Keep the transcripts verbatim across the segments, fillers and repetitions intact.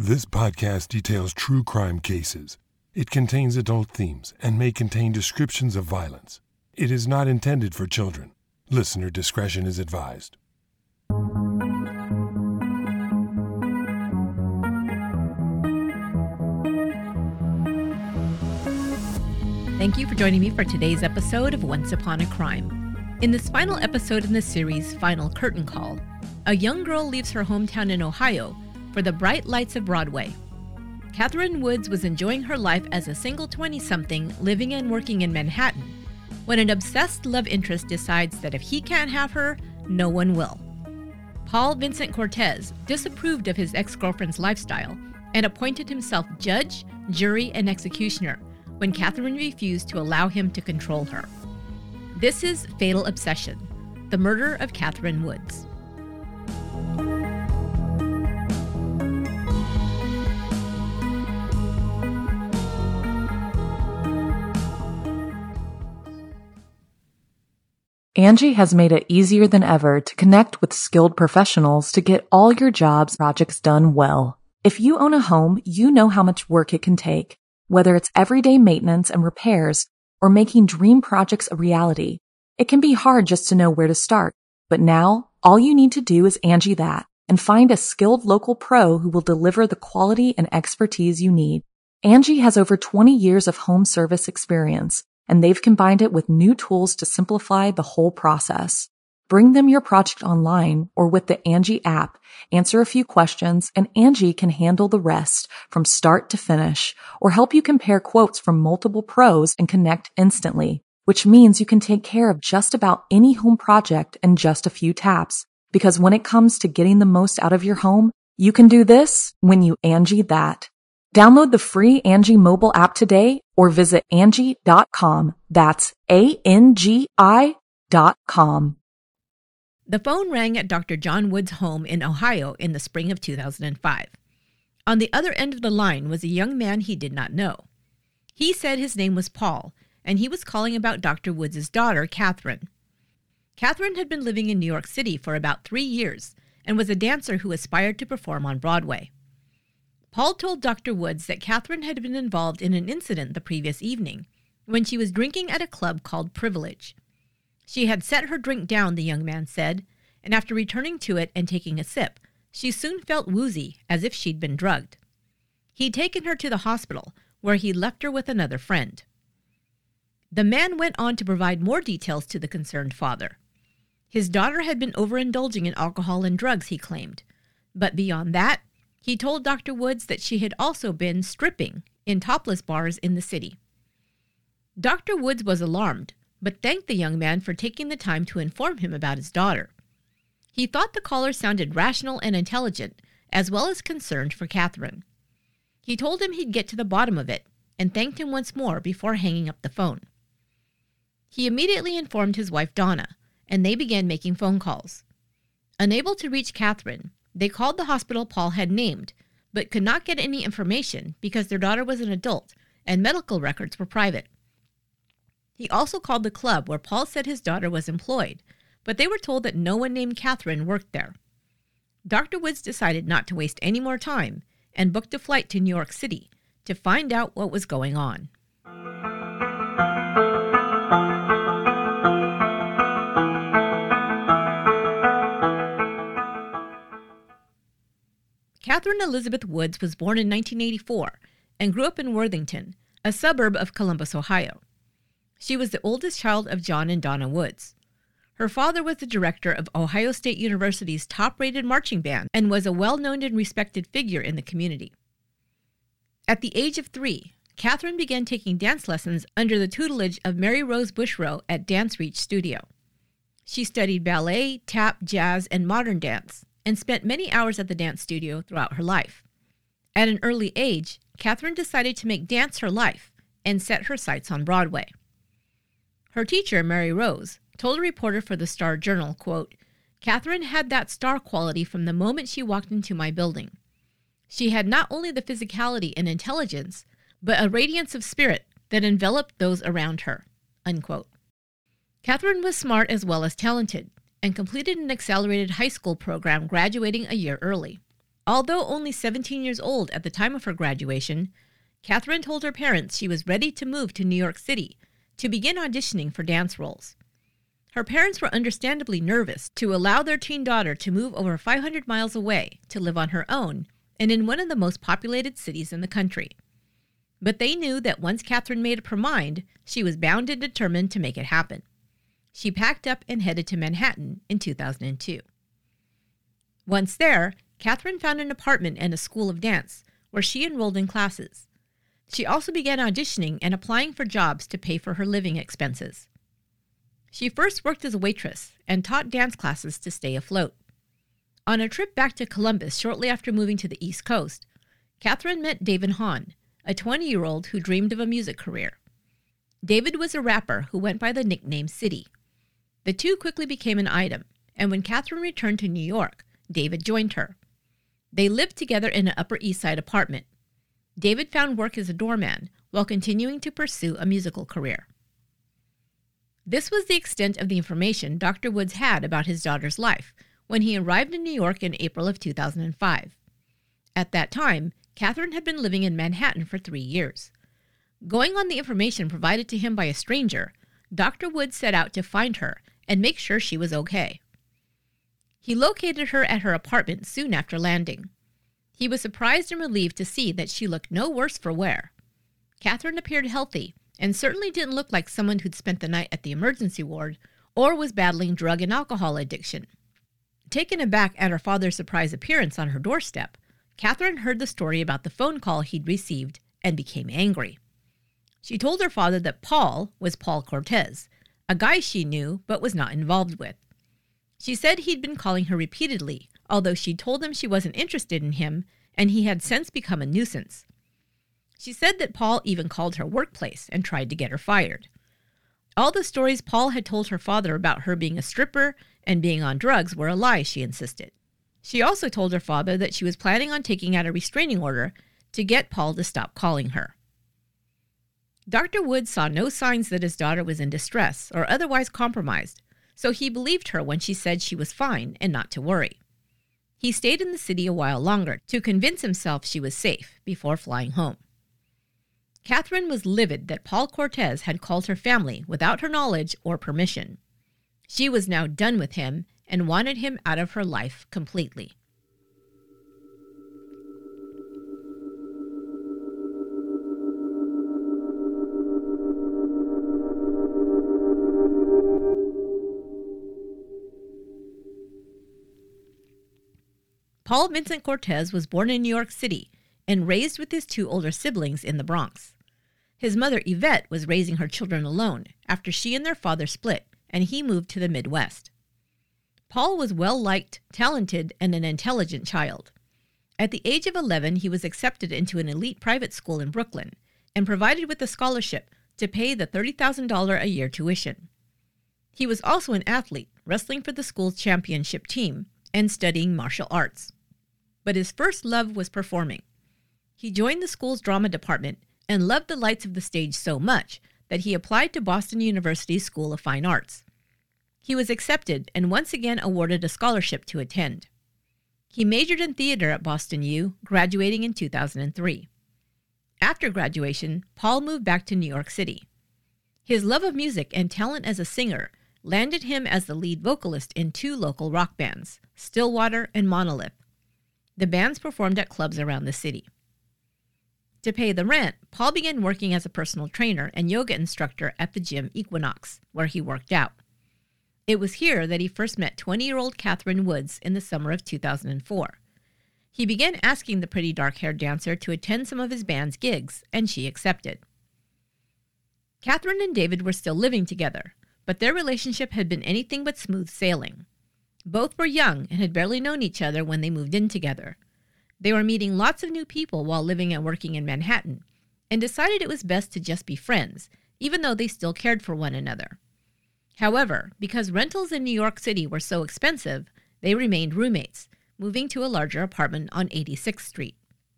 This podcast details true crime cases. It contains adult themes and may contain descriptions of violence. It is not intended for children. Listener discretion is advised. Thank you for joining me for today's episode of Once Upon a Crime. In this final episode in the series, Final Curtain Call, a young girl leaves her hometown in Ohio for the bright lights of Broadway. Catherine Woods was enjoying her life as a single twenty-something living and working in Manhattan when an obsessed love interest decides that if he can't have her, no one will. Paul Vincent Cortez disapproved of his ex-girlfriend's lifestyle and appointed himself judge, jury, and executioner when Catherine refused to allow him to control her. This is Fatal Obsession, the murder of Catherine Woods. Angie has made it easier than ever to connect with skilled professionals to get all your jobs projects done well. If you own a home, you know how much work it can take, whether it's everyday maintenance and repairs or making dream projects a reality. It can be hard just to know where to start, but now all you need to do is Angie that and find a skilled local pro who will deliver the quality and expertise you need. Angie has over twenty years of home service experience, and they've combined it with new tools to simplify the whole process. Bring them your project online or with the Angie app, answer a few questions, and Angie can handle the rest from start to finish, or help you compare quotes from multiple pros and connect instantly, which means you can take care of just about any home project in just a few taps. Because when it comes to getting the most out of your home, you can do this when you Angie that. Download the free Angie mobile app today or visit Angie dot com. That's A N G I dot com. The phone rang at Doctor John Woods' home in Ohio in the spring of two thousand five. On the other end of the line was a young man he did not know. He said his name was Paul, and he was calling about Doctor Woods' daughter, Catherine. Catherine had been living in New York City for about three years and was a dancer who aspired to perform on Broadway. Paul told Doctor Woods that Catherine had been involved in an incident the previous evening when she was drinking at a club called Privilege. She had set her drink down, the young man said, and after returning to it and taking a sip, she soon felt woozy, as if she'd been drugged. He'd taken her to the hospital, where he left her with another friend. The man went on to provide more details to the concerned father. His daughter had been overindulging in alcohol and drugs, he claimed, but beyond that, he told Doctor Woods that she had also been stripping in topless bars in the city. Doctor Woods was alarmed, but thanked the young man for taking the time to inform him about his daughter. He thought the caller sounded rational and intelligent, as well as concerned for Catherine. He told him he'd get to the bottom of it, and thanked him once more before hanging up the phone. He immediately informed his wife Donna, and they began making phone calls. Unable to reach Catherine, they called the hospital Paul had named, but could not get any information because their daughter was an adult and medical records were private. He also called the club where Paul said his daughter was employed, but they were told that no one named Catherine worked there. Doctor Woods decided not to waste any more time and booked a flight to New York City to find out what was going on. Catherine Elizabeth Woods was born in nineteen eighty-four and grew up in Worthington, a suburb of Columbus, Ohio. She was the oldest child of John and Donna Woods. Her father was the director of Ohio State University's top-rated marching band and was a well-known and respected figure in the community. At the age of three, Catherine began taking dance lessons under the tutelage of Mary Rose Bushrow at Dance Reach Studio. She studied ballet, tap, jazz, and modern dance, and spent many hours at the dance studio throughout her life. At an early age, Catherine decided to make dance her life and set her sights on Broadway. Her teacher, Mary Rose, told a reporter for the Star Journal, quote, "Catherine had that star quality from the moment she walked into my building. She had not only the physicality and intelligence, but a radiance of spirit that enveloped those around her," unquote. Catherine was smart as well as talented, and completed an accelerated high school program, graduating a year early. Although only seventeen years old at the time of her graduation, Catherine told her parents she was ready to move to New York City to begin auditioning for dance roles. Her parents were understandably nervous to allow their teen daughter to move over five hundred miles away to live on her own and in one of the most populated cities in the country. But they knew that once Catherine made up her mind, she was bound and determined to make it happen. She packed up and headed to Manhattan in two thousand two. Once there, Catherine found an apartment and a school of dance where she enrolled in classes. She also began auditioning and applying for jobs to pay for her living expenses. She first worked as a waitress and taught dance classes to stay afloat. On a trip back to Columbus shortly after moving to the East Coast, Catherine met David Hahn, a twenty-year-old who dreamed of a music career. David was a rapper who went by the nickname City. The two quickly became an item, and when Catherine returned to New York, David joined her. They lived together in an Upper East Side apartment. David found work as a doorman while continuing to pursue a musical career. This was the extent of the information Doctor Woods had about his daughter's life when he arrived in New York in April of two thousand five. At that time, Catherine had been living in Manhattan for three years. Going on the information provided to him by a stranger, Doctor Woods set out to find her and make sure she was okay. He located her at her apartment soon after landing. He was surprised and relieved to see that she looked no worse for wear. Catherine appeared healthy and certainly didn't look like someone who'd spent the night at the emergency ward or was battling drug and alcohol addiction. Taken aback at her father's surprise appearance on her doorstep, Catherine heard the story about the phone call he'd received and became angry. She told her father that Paul was Paul Cortez, a guy she knew but was not involved with. She said he'd been calling her repeatedly, although she told him she wasn't interested in him, and he had since become a nuisance. She said that Paul even called her workplace and tried to get her fired. All the stories Paul had told her father about her being a stripper and being on drugs were a lie, she insisted. She also told her father that she was planning on taking out a restraining order to get Paul to stop calling her. Doctor Woods saw no signs that his daughter was in distress or otherwise compromised, so he believed her when she said she was fine and not to worry. He stayed in the city a while longer to convince himself she was safe before flying home. Catherine was livid that Paul Cortez had called her family without her knowledge or permission. She was now done with him and wanted him out of her life completely. Paul Vincent Cortez was born in New York City and raised with his two older siblings in the Bronx. His mother, Yvette, was raising her children alone after she and their father split, and he moved to the Midwest. Paul was well-liked, talented, and an intelligent child. At the age of eleven, he was accepted into an elite private school in Brooklyn and provided with a scholarship to pay the thirty thousand dollars a year tuition. He was also an athlete, wrestling for the school's championship team and studying martial arts. But his first love was performing. He joined the school's drama department and loved the lights of the stage so much that he applied to Boston University's School of Fine Arts. He was accepted and once again awarded a scholarship to attend. He majored in theater at Boston U, graduating in two thousand three. After graduation, Paul moved back to New York City. His love of music and talent as a singer landed him as the lead vocalist in two local rock bands, Stillwater and Monolith. The bands performed at clubs around the city. To pay the rent, Paul began working as a personal trainer and yoga instructor at the gym Equinox, where he worked out. It was here that he first met twenty-year-old Catherine Woods in the summer of two thousand four. He began asking the pretty dark-haired dancer to attend some of his band's gigs, and she accepted. Catherine and David were still living together, but their relationship had been anything but smooth sailing. Both were young and had barely known each other when they moved in together. They were meeting lots of new people while living and working in Manhattan, and decided it was best to just be friends, even though they still cared for one another. However, because rentals in New York City were so expensive, they remained roommates, moving to a larger apartment on eighty-sixth Street.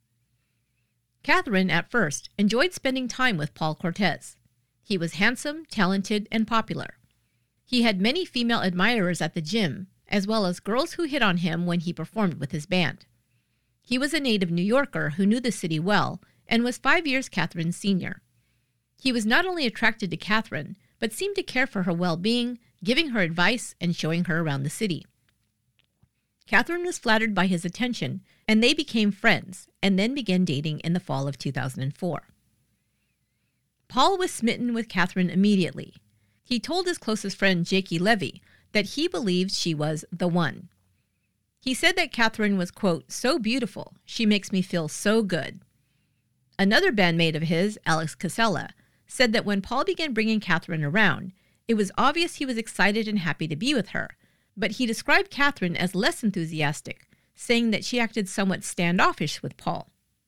Catherine, at first, enjoyed spending time with Paul Cortez. He was handsome, talented, and popular. He had many female admirers at the gym, as well as girls who hit on him when he performed with his band. He was a native New Yorker who knew the city well and was five years Catherine's senior. He was not only attracted to Catherine, but seemed to care for her well-being, giving her advice and showing her around the city. Catherine was flattered by his attention, and they became friends, and then began dating in the fall of two thousand four. Paul was smitten with Catherine immediately. He told his closest friend, Jakey Levy, that he believed she was the one. He said that Catherine was, quote, so beautiful, she makes me feel so good. Another bandmate of his, Alex Casella, said that when Paul began bringing Catherine around, it was obvious he was excited and happy to be with her, but he described Catherine as less enthusiastic, saying that she acted somewhat standoffish with Paul.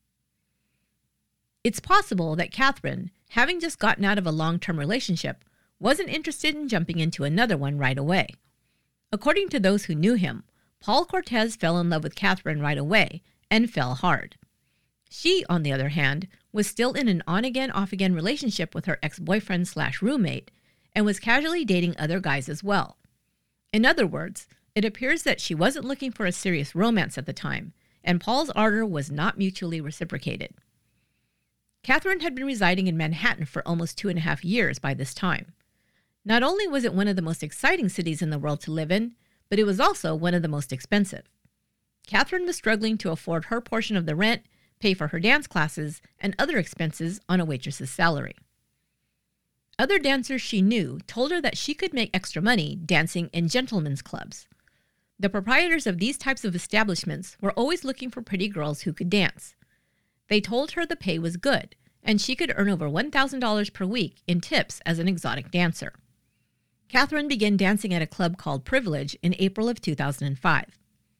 It's possible that Catherine, having just gotten out of a long-term relationship, wasn't interested in jumping into another one right away. According to those who knew him, Paul Cortez fell in love with Catherine right away and fell hard. She, on the other hand, was still in an on-again, off-again relationship with her ex-boyfriend slash roommate and was casually dating other guys as well. In other words, it appears that she wasn't looking for a serious romance at the time, and Paul's ardor was not mutually reciprocated. Catherine had been residing in Manhattan for almost two and a half years by this time. Not only was it one of the most exciting cities in the world to live in, but it was also one of the most expensive. Catherine was struggling to afford her portion of the rent, pay for her dance classes, and other expenses on a waitress's salary. Other dancers she knew told her that she could make extra money dancing in gentlemen's clubs. The proprietors of these types of establishments were always looking for pretty girls who could dance. They told her the pay was good, and she could earn over one thousand dollars per week in tips as an exotic dancer. Catherine began dancing at a club called Privilege in April of two thousand five.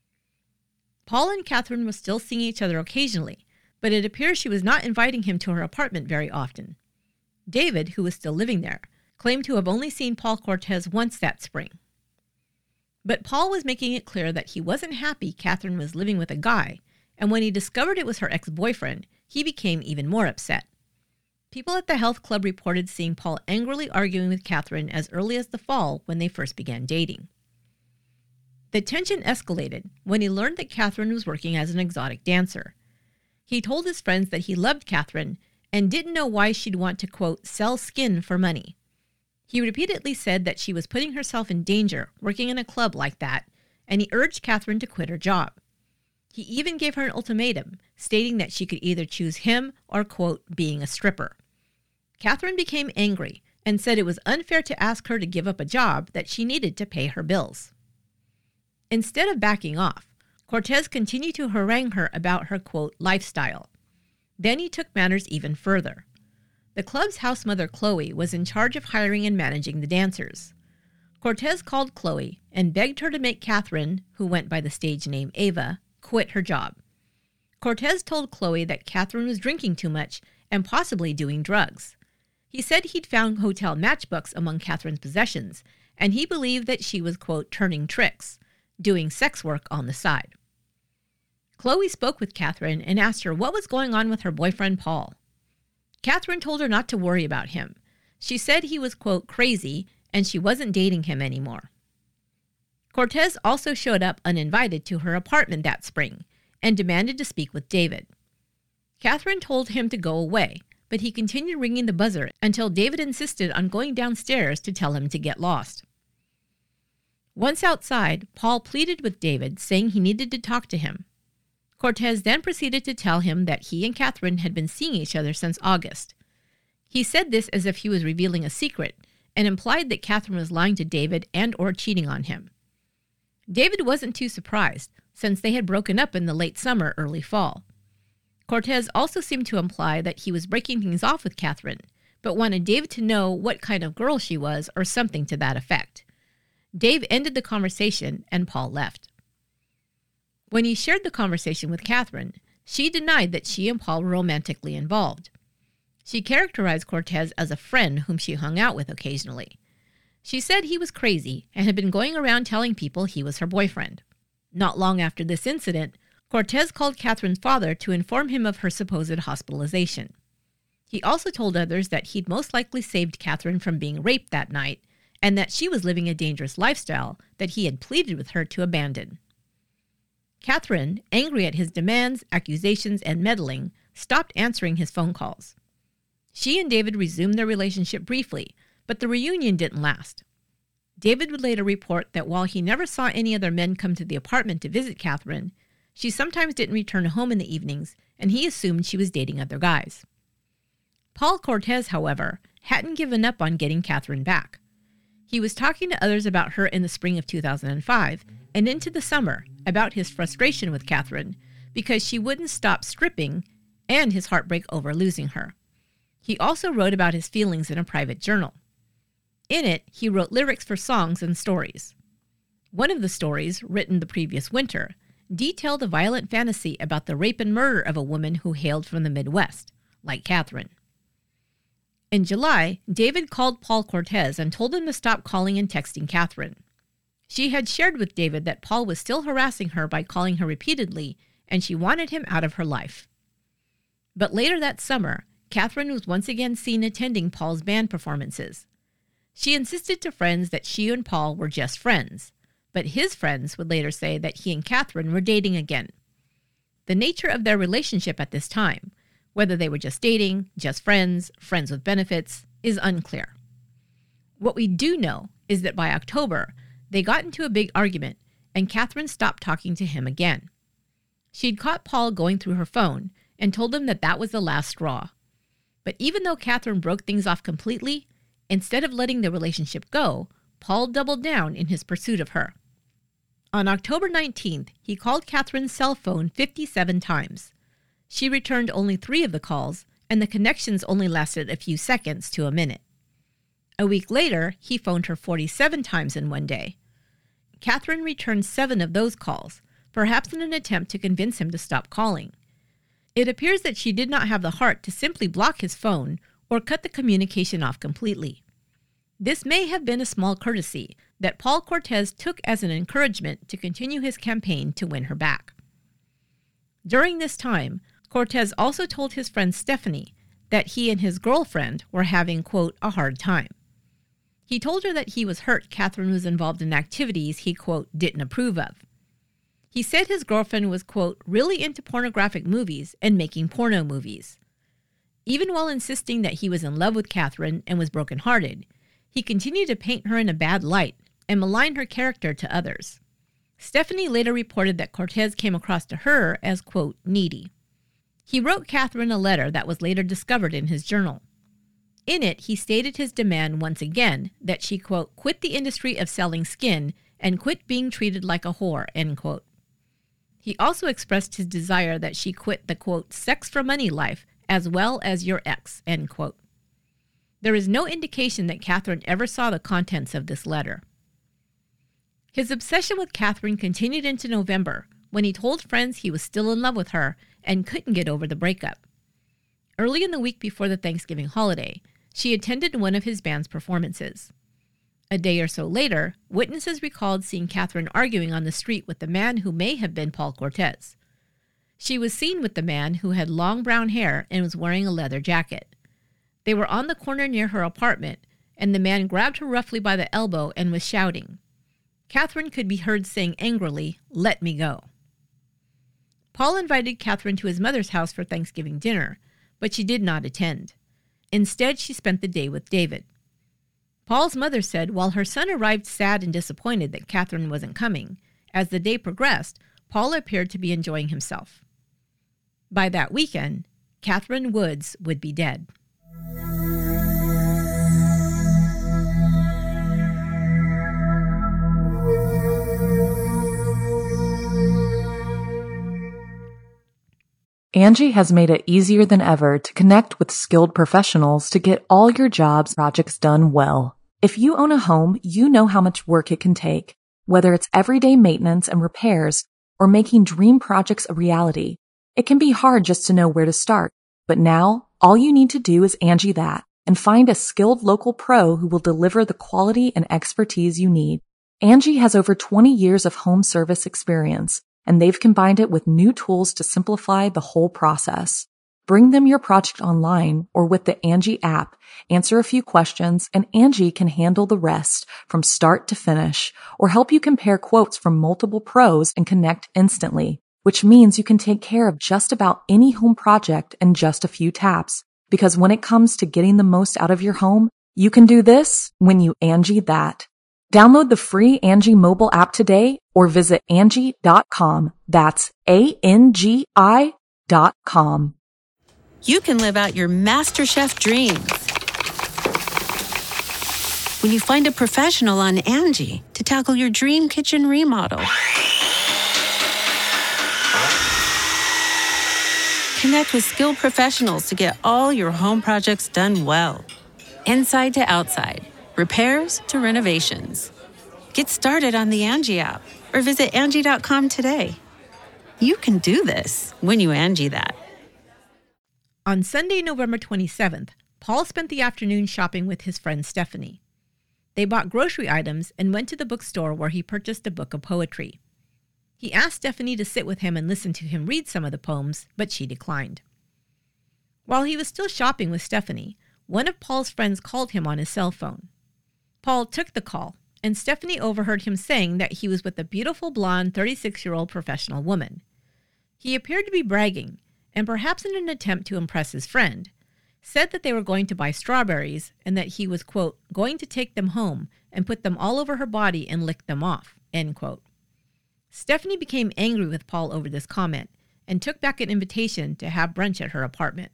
Paul and Catherine were still seeing each other occasionally, but it appears she was not inviting him to her apartment very often. David, who was still living there, claimed to have only seen Paul Cortez once that spring. But Paul was making it clear that he wasn't happy Catherine was living with a guy, and when he discovered it was her ex-boyfriend, he became even more upset. People at the health club reported seeing Paul angrily arguing with Catherine as early as the fall when they first began dating. The tension escalated when he learned that Catherine was working as an exotic dancer. He told his friends that he loved Catherine and didn't know why she'd want to, quote, sell skin for money. He repeatedly said that she was putting herself in danger working in a club like that, and he urged Catherine to quit her job. He even gave her an ultimatum, stating that she could either choose him or, quote, being a stripper. Catherine became angry and said it was unfair to ask her to give up a job that she needed to pay her bills. Instead of backing off, Cortez continued to harangue her about her, quote, lifestyle. Then he took matters even further. The club's house mother, Chloe, was in charge of hiring and managing the dancers. Cortez called Chloe and begged her to make Catherine, who went by the stage name Ava, quit her job. Cortez told Chloe that Catherine was drinking too much and possibly doing drugs. He said he'd found hotel matchbooks among Catherine's possessions, and he believed that she was, quote, turning tricks, doing sex work on the side. Chloe spoke with Catherine and asked her what was going on with her boyfriend, Paul. Catherine told her not to worry about him. She said he was, quote, crazy, and she wasn't dating him anymore. Cortez also showed up uninvited to her apartment that spring and demanded to speak with David. Catherine told him to go away, but he continued ringing the buzzer until David insisted on going downstairs to tell him to get lost. Once outside, Paul pleaded with David, saying he needed to talk to him. Cortez then proceeded to tell him that he and Catherine had been seeing each other since August. He said this as if he was revealing a secret and implied that Catherine was lying to David and or cheating on him. David wasn't too surprised, since they had broken up in the late summer, early fall. Cortez also seemed to imply that he was breaking things off with Catherine, but wanted David to know what kind of girl she was or something to that effect. Dave ended the conversation and Paul left. When he shared the conversation with Catherine, she denied that she and Paul were romantically involved. She characterized Cortez as a friend whom she hung out with occasionally. She said he was crazy and had been going around telling people he was her boyfriend. Not long after this incident, Cortez called Catherine's father to inform him of her supposed hospitalization. He also told others that he'd most likely saved Catherine from being raped that night and that she was living a dangerous lifestyle that he had pleaded with her to abandon. Catherine, angry at his demands, accusations, and meddling, stopped answering his phone calls. She and David resumed their relationship briefly, but the reunion didn't last. David would later report that while he never saw any other men come to the apartment to visit Catherine, she sometimes didn't return home in the evenings, and he assumed she was dating other guys. Paul Cortez, however, hadn't given up on getting Catherine back. He was talking to others about her in the spring of two thousand five and into the summer about his frustration with Catherine because she wouldn't stop stripping and his heartbreak over losing her. He also wrote about his feelings in a private journal. In it, he wrote lyrics for songs and stories. One of the stories, written the previous winter, detailed a violent fantasy about the rape and murder of a woman who hailed from the Midwest, like Catherine. In July, David called Paul Cortez and told him to stop calling and texting Catherine. She had shared with David that Paul was still harassing her by calling her repeatedly, and she wanted him out of her life. But later that summer, Catherine was once again seen attending Paul's band performances. She insisted to friends that she and Paul were just friends, but his friends would later say that he and Catherine were dating again. The nature of their relationship at this time, whether they were just dating, just friends, friends with benefits, is unclear. What we do know is that by October, they got into a big argument, and Catherine stopped talking to him again. She'd caught Paul going through her phone and told him that that was the last straw. But even though Catherine broke things off completely, instead of letting the relationship go, Paul doubled down in his pursuit of her. On October nineteenth, he called Catherine's cell phone fifty-seven times. She returned only three of the calls, and the connections only lasted a few seconds to a minute. A week later, he phoned her forty-seven times in one day. Catherine returned seven of those calls, perhaps in an attempt to convince him to stop calling. It appears that she did not have the heart to simply block his phone or cut the communication off completely. This may have been a small courtesy that Paul Cortez took as an encouragement to continue his campaign to win her back. During this time, Cortez also told his friend Stephanie that he and his girlfriend were having, quote, a hard time. He told her that he was hurt Catherine was involved in activities he, quote, didn't approve of. He said his girlfriend was, quote, really into pornographic movies and making porno movies. Even while insisting that he was in love with Catherine and was brokenhearted, he continued to paint her in a bad light and malign her character to others. Stephanie later reported that Cortez came across to her as, quote, needy. He wrote Catherine a letter that was later discovered in his journal. In it, he stated his demand once again that she, quote, quit the industry of selling skin and quit being treated like a whore, end quote. He also expressed his desire that she quit the, quote, sex for money life as well as your ex, end quote. There is no indication that Catherine ever saw the contents of this letter. His obsession with Catherine continued into November, when he told friends he was still in love with her and couldn't get over the breakup. Early in the week before the Thanksgiving holiday, she attended one of his band's performances. A day or so later, witnesses recalled seeing Catherine arguing on the street with the man who may have been Paul Cortez. She was seen with the man who had long brown hair and was wearing a leather jacket. They were on the corner near her apartment, and the man grabbed her roughly by the elbow and was shouting. Catherine could be heard saying angrily, "Let me go." Paul invited Catherine to his mother's house for Thanksgiving dinner, but she did not attend. Instead, she spent the day with David. Paul's mother said while her son arrived sad and disappointed that Catherine wasn't coming, as the day progressed, Paul appeared to be enjoying himself. By that weekend, Catherine Woods would be dead. Angie has made it easier than ever to connect with skilled professionals to get all your jobs projects done well. If you own a home, you know how much work it can take, whether it's everyday maintenance and repairs or making dream projects a reality. It can be hard just to know where to start, but now all you need to do is Angie that and find a skilled local pro who will deliver the quality and expertise you need. Angie has over twenty years of home service experience, and they've combined it with new tools to simplify the whole process. Bring them your project online or with the Angie app, answer a few questions, and Angie can handle the rest from start to finish or help you compare quotes from multiple pros and connect instantly, which means you can take care of just about any home project in just a few taps. Because when it comes to getting the most out of your home, you can do this when you Angie that. Download the free Angie mobile app today or visit Angie dot com. That's A N G I dot com. You can live out your MasterChef dreams when you find a professional on Angie to tackle your dream kitchen remodel. Connect with skilled professionals to get all your home projects done well. Inside to outside, repairs to renovations. Get started on the Angie app or visit Angie dot com today. You can do this when you Angie that. On Sunday, November twenty-seventh, Paul spent the afternoon shopping with his friend Stephanie. They bought grocery items and went to the bookstore where he purchased a book of poetry. He asked Stephanie to sit with him and listen to him read some of the poems, but she declined. While he was still shopping with Stephanie, one of Paul's friends called him on his cell phone. Paul took the call, and Stephanie overheard him saying that he was with a beautiful blonde thirty-six-year-old professional woman. He appeared to be bragging, and perhaps in an attempt to impress his friend, said that they were going to buy strawberries and that he was, quote, going to take them home and put them all over her body and lick them off, end quote. Stephanie became angry with Paul over this comment and took back an invitation to have brunch at her apartment.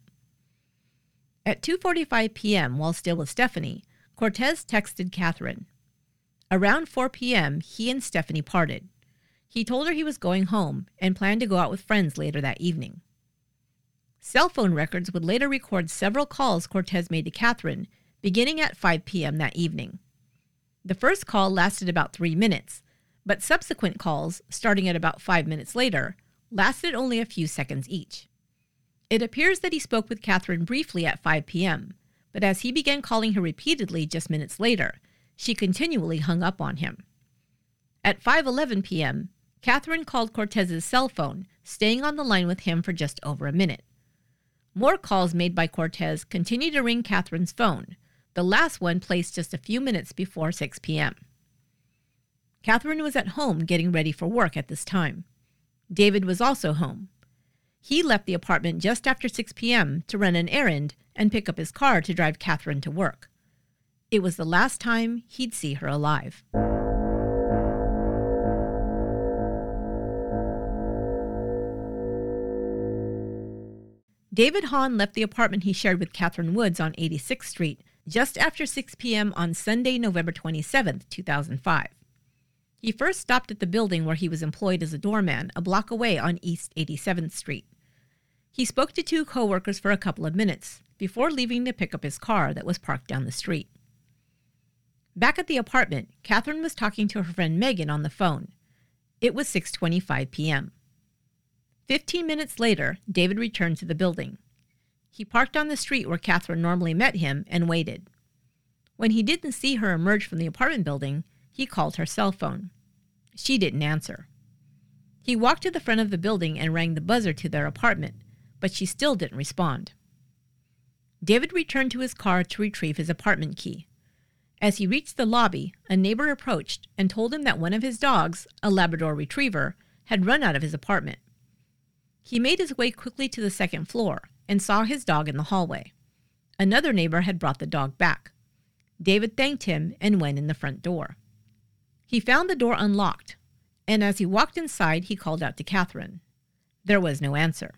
At two forty-five p.m., while still with Stephanie, Cortez texted Catherine. Around four p.m., he and Stephanie parted. He told her he was going home and planned to go out with friends later that evening. Cell phone records would later record several calls Cortez made to Catherine, beginning at five p.m. that evening. The first call lasted about three minutes, but subsequent calls, starting at about five minutes later, lasted only a few seconds each. It appears that he spoke with Catherine briefly at five p.m., but as he began calling her repeatedly just minutes later, she continually hung up on him. At five eleven p.m., Catherine called Cortez's cell phone, staying on the line with him for just over a minute. More calls made by Cortez continued to ring Catherine's phone, the last one placed just a few minutes before six p.m. Catherine was at home getting ready for work at this time. David was also home. He left the apartment just after six p.m. to run an errand and pick up his car to drive Catherine to work. It was the last time he'd see her alive. David Hahn left the apartment he shared with Catherine Woods on eighty-sixth Street just after six p.m. on Sunday, November twenty-seventh, two thousand five. He first stopped at the building where he was employed as a doorman a block away on East eighty-seventh Street. He spoke to two coworkers for a couple of minutes before leaving to pick up his car that was parked down the street. Back at the apartment, Catherine was talking to her friend Megan on the phone. It was six twenty-five p.m. Fifteen minutes later, David returned to the building. He parked on the street where Catherine normally met him and waited. When he didn't see her emerge from the apartment building, he called her cell phone. She didn't answer. He walked to the front of the building and rang the buzzer to their apartment, but she still didn't respond. David returned to his car to retrieve his apartment key. As he reached the lobby, a neighbor approached and told him that one of his dogs, a Labrador Retriever, had run out of his apartment. He made his way quickly to the second floor and saw his dog in the hallway. Another neighbor had brought the dog back. David thanked him and went in the front door. He found the door unlocked, and as he walked inside, he called out to Catherine. There was no answer.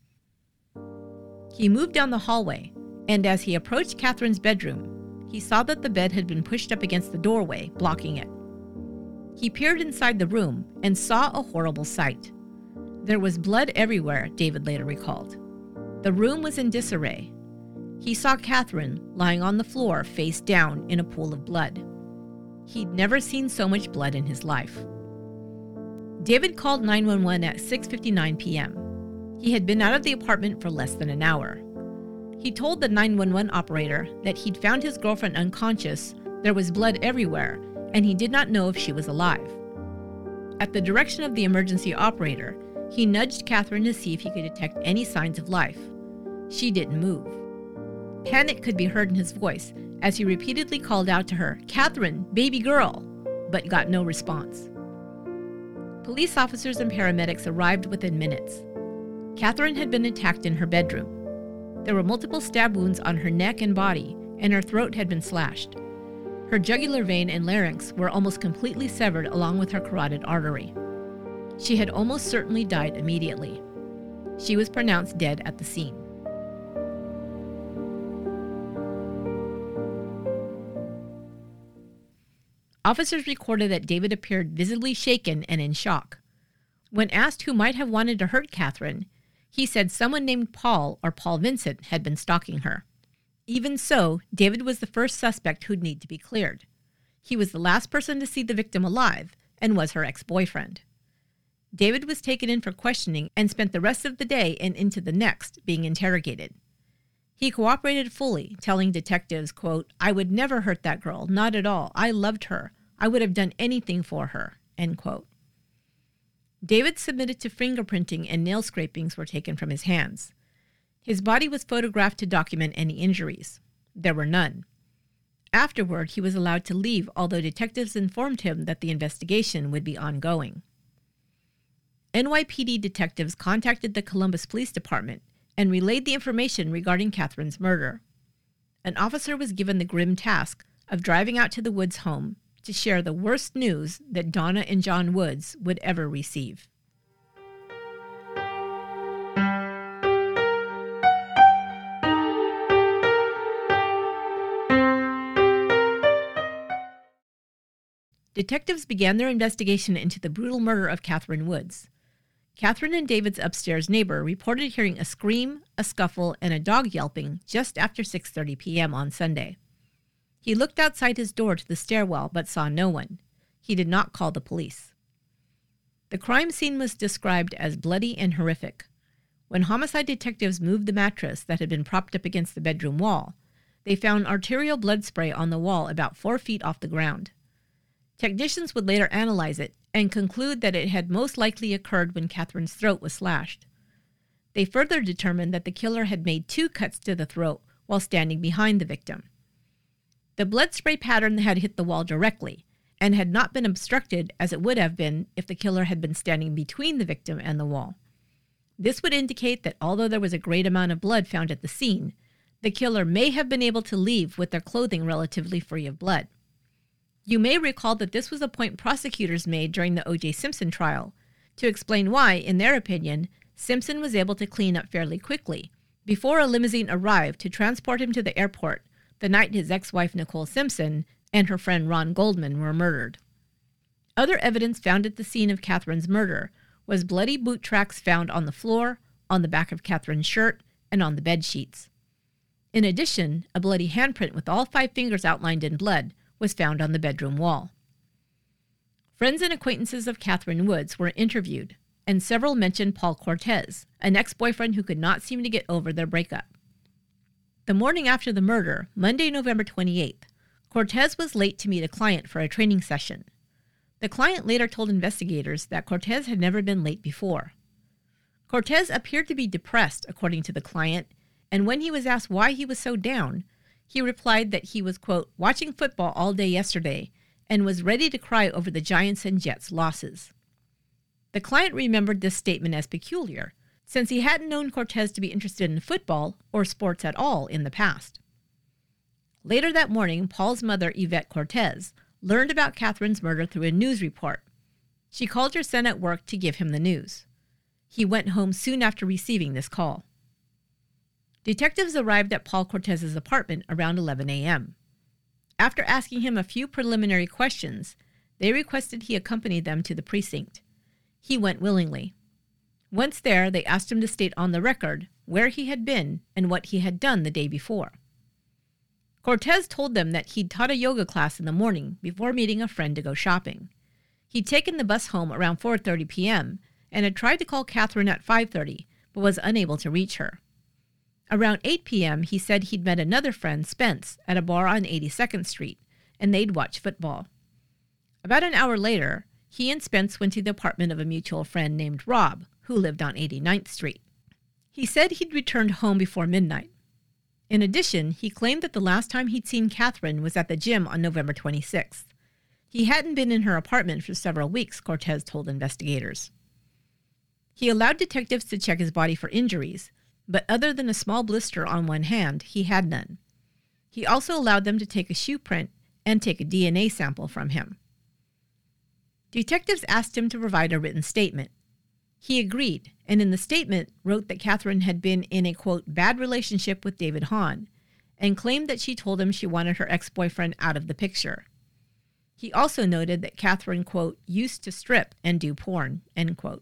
He moved down the hallway, and as he approached Catherine's bedroom, he saw that the bed had been pushed up against the doorway, blocking it. He peered inside the room and saw a horrible sight. There was blood everywhere, David later recalled. The room was in disarray. He saw Catherine lying on the floor face down in a pool of blood. He'd never seen so much blood in his life. David called nine one one at six fifty-nine p.m. He had been out of the apartment for less than an hour. He told the nine one one operator that he'd found his girlfriend unconscious, there was blood everywhere, and he did not know if she was alive. At the direction of the emergency operator, he nudged Catherine to see if he could detect any signs of life. She didn't move. Panic could be heard in his voice as he repeatedly called out to her, "Catherine, baby girl," but got no response. Police officers and paramedics arrived within minutes. Catherine had been attacked in her bedroom. There were multiple stab wounds on her neck and body, and her throat had been slashed. Her jugular vein and larynx were almost completely severed along with her carotid artery. She had almost certainly died immediately. She was pronounced dead at the scene. Officers recorded that David appeared visibly shaken and in shock. When asked who might have wanted to hurt Catherine, he said someone named Paul or Paul Vincent had been stalking her. Even so, David was the first suspect who'd need to be cleared. He was the last person to see the victim alive and was her ex-boyfriend. David was taken in for questioning and spent the rest of the day and into the next being interrogated. He cooperated fully, telling detectives, quote, "I would never hurt that girl, not at all. I loved her. I would have done anything for her," end quote. David submitted to fingerprinting and nail scrapings were taken from his hands. His body was photographed to document any injuries. There were none. Afterward, he was allowed to leave, although detectives informed him that the investigation would be ongoing. N Y P D detectives contacted the Columbus Police Department and relayed the information regarding Catherine's murder. An officer was given the grim task of driving out to the Woods home to share the worst news that Donna and John Woods would ever receive. Detectives began their investigation into the brutal murder of Catherine Woods. Catherine and David's upstairs neighbor reported hearing a scream, a scuffle, and a dog yelping just after six thirty p.m. on Sunday. He looked outside his door to the stairwell but saw no one. He did not call the police. The crime scene was described as bloody and horrific. When homicide detectives moved the mattress that had been propped up against the bedroom wall, they found arterial blood spray on the wall about four feet off the ground. Technicians would later analyze it and conclude that it had most likely occurred when Catherine's throat was slashed. They further determined that the killer had made two cuts to the throat while standing behind the victim. The blood spray pattern had hit the wall directly and had not been obstructed as it would have been if the killer had been standing between the victim and the wall. This would indicate that although there was a great amount of blood found at the scene, the killer may have been able to leave with their clothing relatively free of blood. You may recall that this was a point prosecutors made during the O J Simpson trial to explain why, in their opinion, Simpson was able to clean up fairly quickly before a limousine arrived to transport him to the airport the night his ex-wife Nicole Simpson and her friend Ron Goldman were murdered. Other evidence found at the scene of Catherine's murder was bloody boot tracks found on the floor, on the back of Catherine's shirt, and on the bed sheets. In addition, a bloody handprint with all five fingers outlined in blood was found on the bedroom wall. Friends and acquaintances of Catherine Woods were interviewed, and several mentioned Paul Cortez, an ex-boyfriend who could not seem to get over their breakup. The morning after the murder, Monday, November twenty-eighth, Cortez was late to meet a client for a training session. The client later told investigators that Cortez had never been late before. Cortez appeared to be depressed, according to the client, and when he was asked why he was so down, he replied that he was, quote, watching football all day yesterday and was ready to cry over the Giants and Jets losses. The client remembered this statement as peculiar, since he hadn't known Cortez to be interested in football or sports at all in the past. Later that morning, Paul's mother, Yvette Cortez, learned about Catherine's murder through a news report. She called her son at work to give him the news. He went home soon after receiving this call. Detectives arrived at Paul Cortez's apartment around eleven a.m. After asking him a few preliminary questions, they requested he accompany them to the precinct. He went willingly. Once there, they asked him to state on the record where he had been and what he had done the day before. Cortez told them that he'd taught a yoga class in the morning before meeting a friend to go shopping. He'd taken the bus home around four thirty p.m. and had tried to call Catherine at five thirty, but was unable to reach her. Around eight p.m., he said he'd met another friend, Spence, at a bar on eighty-second Street, and they'd watch football. About an hour later, he and Spence went to the apartment of a mutual friend named Rob, who lived on eighty-ninth Street. He said he'd returned home before midnight. In addition, he claimed that the last time he'd seen Catherine was at the gym on November twenty-sixth. He hadn't been in her apartment for several weeks, Cortez told investigators. He allowed detectives to check his body for injuries, but other than a small blister on one hand, he had none. He also allowed them to take a shoe print and take a D N A sample from him. Detectives asked him to provide a written statement. He agreed, and in the statement wrote that Catherine had been in a, quote, bad relationship with David Hahn, and claimed that she told him she wanted her ex-boyfriend out of the picture. He also noted that Catherine, quote, used to strip and do porn, end quote.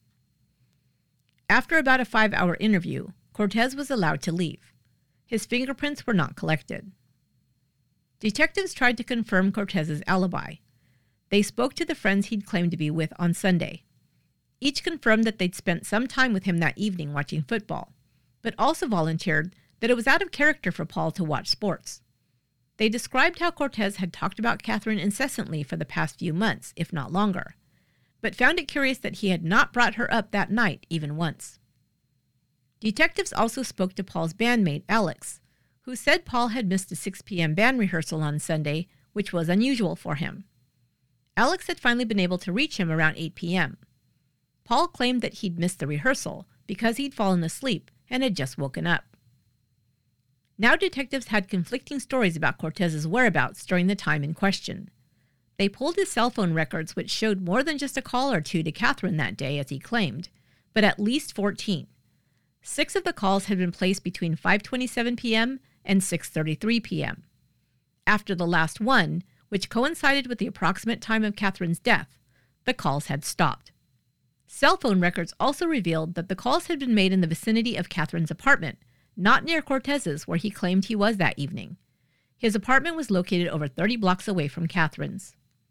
After about a five-hour interview, Cortez was allowed to leave. His fingerprints were not collected. Detectives tried to confirm Cortez's alibi. They spoke to the friends he'd claimed to be with on Sunday. Each confirmed that they'd spent some time with him that evening watching football, but also volunteered that it was out of character for Paul to watch sports. They described how Cortez had talked about Catherine incessantly for the past few months, if not longer, but found it curious that he had not brought her up that night even once. Detectives also spoke to Paul's bandmate, Alex, who said Paul had missed a six p.m. band rehearsal on Sunday, which was unusual for him. Alex had finally been able to reach him around eight p.m. Paul claimed that he'd missed the rehearsal because he'd fallen asleep and had just woken up. Now detectives had conflicting stories about Cortez's whereabouts during the time in question. They pulled his cell phone records, which showed more than just a call or two to Catherine that day, as he claimed, but at least fourteen. Six of the calls had been placed between five twenty-seven p.m. and six thirty-three p.m. After the last one, which coincided with the approximate time of Catherine's death, the calls had stopped. Cell phone records also revealed that the calls had been made in the vicinity of Catherine's apartment, not near Cortez's, where he claimed he was that evening. His apartment was located over thirty blocks away from Catherine's.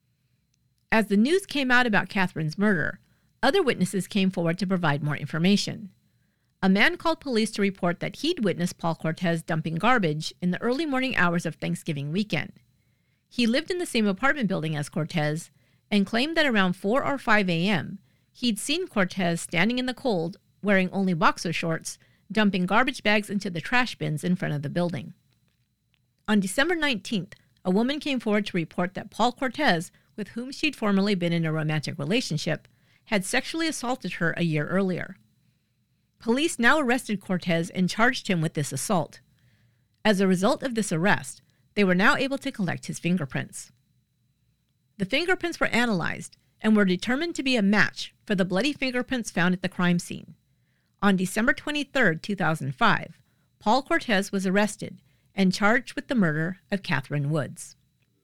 As the news came out about Catherine's murder, other witnesses came forward to provide more information. A man called police to report that he'd witnessed Paul Cortez dumping garbage in the early morning hours of Thanksgiving weekend. He lived in the same apartment building as Cortez and claimed that around four or five a.m., he'd seen Cortez standing in the cold, wearing only boxer shorts, dumping garbage bags into the trash bins in front of the building. On December nineteenth, a woman came forward to report that Paul Cortez, with whom she'd formerly been in a romantic relationship, had sexually assaulted her a year earlier. Police now arrested Cortez and charged him with this assault. As a result of this arrest, they were now able to collect his fingerprints. The fingerprints were analyzed and were determined to be a match for the bloody fingerprints found at the crime scene. On December twenty-third, two thousand five, Paul Cortez was arrested and charged with the murder of Catherine Woods.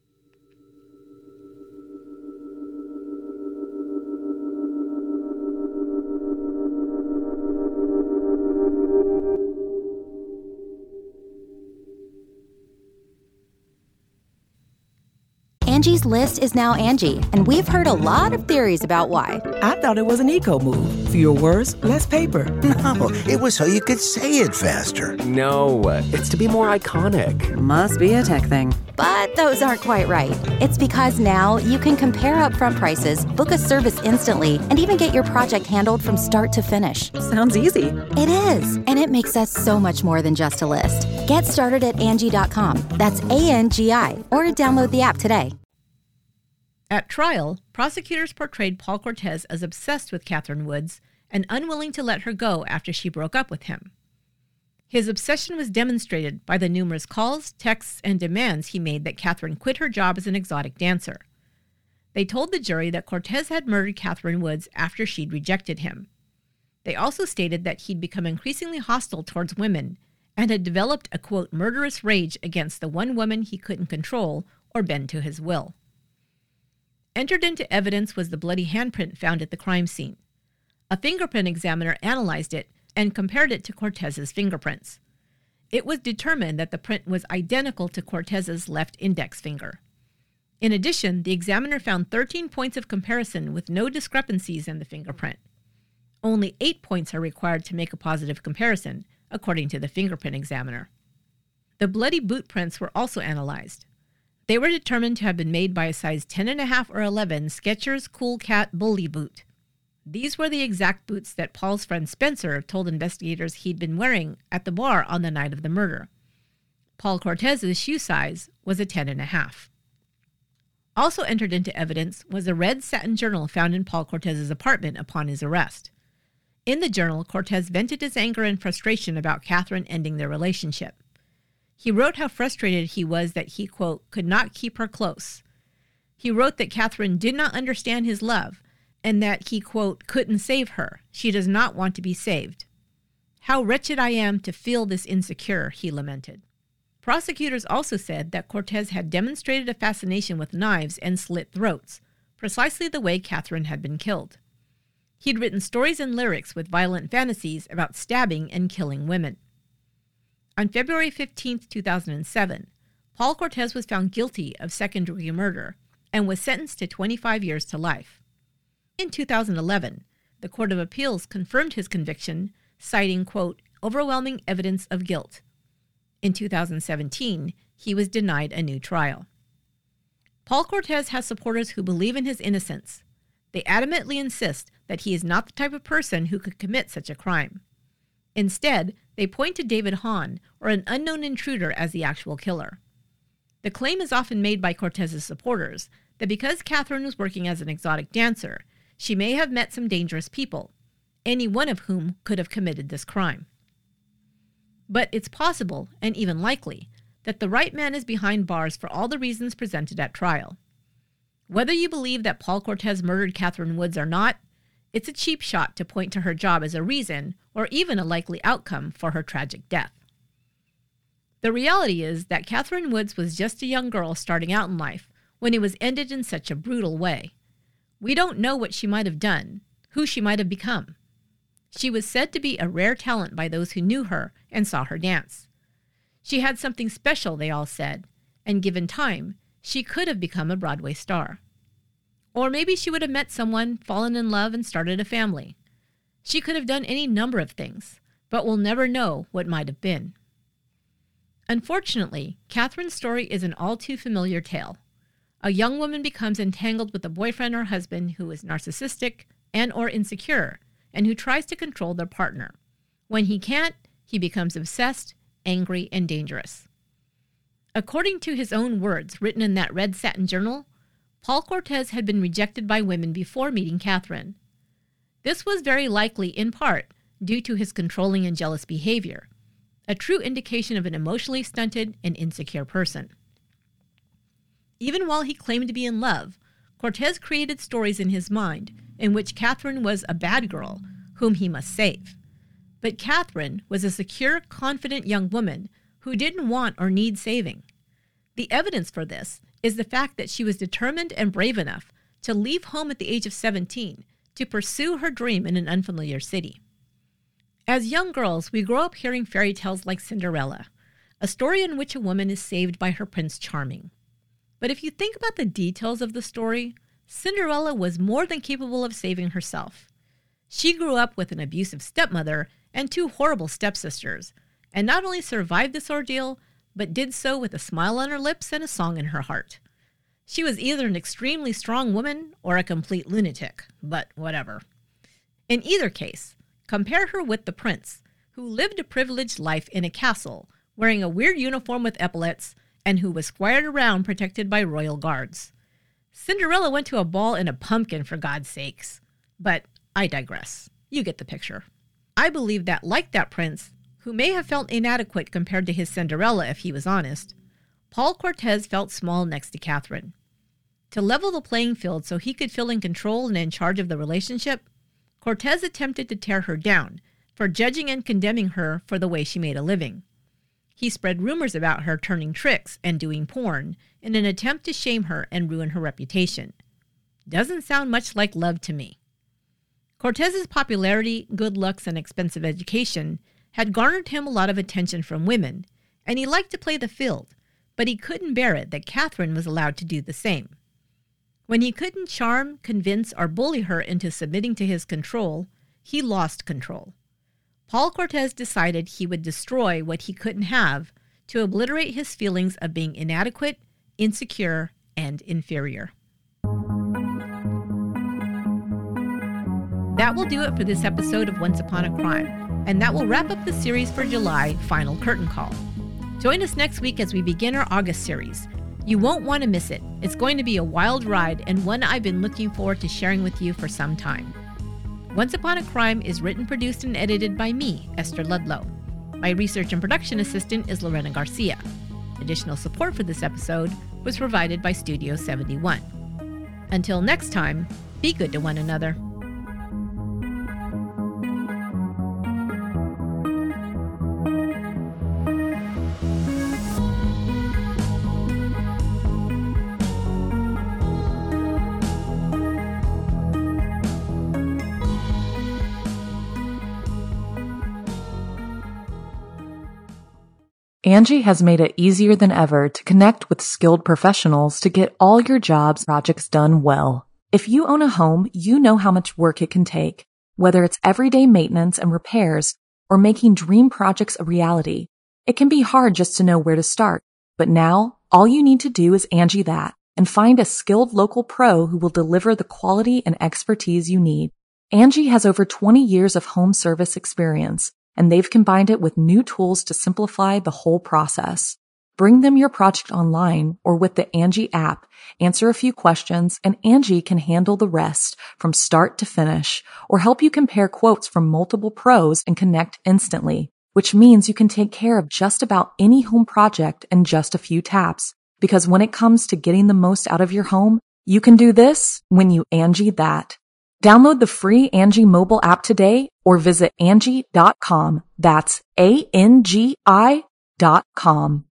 Angie's List is now Angie, and we've heard a lot of theories about why. I thought it was an eco move. Fewer words, less paper. No, it was so you could say it faster. No, it's to be more iconic. Must be a tech thing. But those aren't quite right. It's because now you can compare upfront prices, book a service instantly, and even get your project handled from start to finish. Sounds easy. It is, and it makes us so much more than just a list. Get started at Angie dot com. That's A N G I, or download the app today. At trial, prosecutors portrayed Paul Cortez as obsessed with Catherine Woods and unwilling to let her go after she broke up with him. His obsession was demonstrated by the numerous calls, texts, and demands he made that Catherine quit her job as an exotic dancer. They told the jury that Cortez had murdered Catherine Woods after she'd rejected him. They also stated that he'd become increasingly hostile towards women and had developed a, quote, murderous rage against the one woman he couldn't control or bend to his will. Entered into evidence was the bloody handprint found at the crime scene. A fingerprint examiner analyzed it and compared it to Cortez's fingerprints. It was determined that the print was identical to Cortez's left index finger. In addition, the examiner found thirteen points of comparison with no discrepancies in the fingerprint. Only eight points are required to make a positive comparison, according to the fingerprint examiner. The bloody boot prints were also analyzed. They were determined to have been made by a size ten and a half or eleven Skechers Cool Cat Bully boot. These were the exact boots that Paul's friend Spencer told investigators he'd been wearing at the bar on the night of the murder. Paul Cortez's shoe size was a ten and a half. Also entered into evidence was a red satin journal found in Paul Cortez's apartment upon his arrest. In the journal, Cortez vented his anger and frustration about Catherine ending their relationship. He wrote how frustrated he was that he, quote, could not keep her close. He wrote that Catherine did not understand his love and that he, quote, couldn't save her. She does not want to be saved. How wretched I am to feel this insecure, he lamented. Prosecutors also said that Cortez had demonstrated a fascination with knives and slit throats, precisely the way Catherine had been killed. He'd written stories and lyrics with violent fantasies about stabbing and killing women. On February fifteenth, two thousand seven, Paul Cortez was found guilty of second-degree murder and was sentenced to twenty-five years to life. In two thousand eleven, the Court of Appeals confirmed his conviction, citing, quote, overwhelming evidence of guilt. In two thousand seventeen, he was denied a new trial. Paul Cortez has supporters who believe in his innocence. They adamantly insist that he is not the type of person who could commit such a crime. Instead, they point to David Hahn or an unknown intruder as the actual killer. The claim is often made by Cortez's supporters that because Catherine was working as an exotic dancer, she may have met some dangerous people, any one of whom could have committed this crime. But it's possible, and even likely, that the right man is behind bars for all the reasons presented at trial. Whether you believe that Paul Cortez murdered Catherine Woods or not, it's a cheap shot to point to her job as a reason or even a likely outcome for her tragic death. The reality is that Catherine Woods was just a young girl starting out in life when it was ended in such a brutal way. We don't know what she might have done, who she might have become. She was said to be a rare talent by those who knew her and saw her dance. She had something special, they all said, and given time, she could have become a Broadway star. Or maybe she would have met someone, fallen in love, and started a family. She could have done any number of things, but we'll never know what might have been. Unfortunately, Catherine's story is an all too familiar tale. A young woman becomes entangled with a boyfriend or husband who is narcissistic and or insecure, and who tries to control their partner. When he can't, he becomes obsessed, angry, and dangerous. According to his own words written in that red satin journal, Paul Cortez had been rejected by women before meeting Catherine. This was very likely in part due to his controlling and jealous behavior, a true indication of an emotionally stunted and insecure person. Even while he claimed to be in love, Cortez created stories in his mind in which Catherine was a bad girl whom he must save. But Catherine was a secure, confident young woman who didn't want or need saving. The evidence for this is the fact that she was determined and brave enough to leave home at the age of seventeen to pursue her dream in an unfamiliar city. As young girls, we grow up hearing fairy tales like Cinderella, a story in which a woman is saved by her Prince Charming. But if you think about the details of the story, Cinderella was more than capable of saving herself. She grew up with an abusive stepmother and two horrible stepsisters, and not only survived this ordeal, but did so with a smile on her lips and a song in her heart. She was either an extremely strong woman or a complete lunatic, but whatever. In either case, compare her with the prince, who lived a privileged life in a castle, wearing a weird uniform with epaulets, and who was squired around protected by royal guards. Cinderella went to a ball in a pumpkin, for God's sakes. But I digress. You get the picture. I believe that, like that prince, who may have felt inadequate compared to his Cinderella if he was honest, Paul Cortez felt small next to Catherine. To level the playing field so he could feel in control and in charge of the relationship, Cortez attempted to tear her down for judging and condemning her for the way she made a living. He spread rumors about her turning tricks and doing porn in an attempt to shame her and ruin her reputation. Doesn't sound much like love to me. Cortez's popularity, good looks, and expensive education had garnered him a lot of attention from women, and he liked to play the field, but he couldn't bear it that Catherine was allowed to do the same. When he couldn't charm, convince, or bully her into submitting to his control, he lost control. Paul Cortez decided he would destroy what he couldn't have to obliterate his feelings of being inadequate, insecure, and inferior. That will do it for this episode of Once Upon a Crime, and that will wrap up the series for July, Final Curtain Call. Join us next week as we begin our August series. You won't want to miss it. It's going to be a wild ride and one I've been looking forward to sharing with you for some time. Once Upon a Crime is written, produced, and edited by me, Esther Ludlow. My research and production assistant is Lorena Garcia. Additional support for this episode was provided by Studio seventy-one. Until next time, be good to one another. Angie has made it easier than ever to connect with skilled professionals to get all your jobs projects done well. If you own a home, you know how much work it can take, whether it's everyday maintenance and repairs or making dream projects a reality. It can be hard just to know where to start, but now all you need to do is Angie that and find a skilled local pro who will deliver the quality and expertise you need. Angie has over twenty years of home service experience, and they've combined it with new tools to simplify the whole process. Bring them your project online or with the Angie app, answer a few questions, and Angie can handle the rest from start to finish, or help you compare quotes from multiple pros and connect instantly, which means you can take care of just about any home project in just a few taps. Because when it comes to getting the most out of your home, you can do this when you Angie that. Download the free Angie mobile app today or visit Angie dot com. That's A N G I dot com.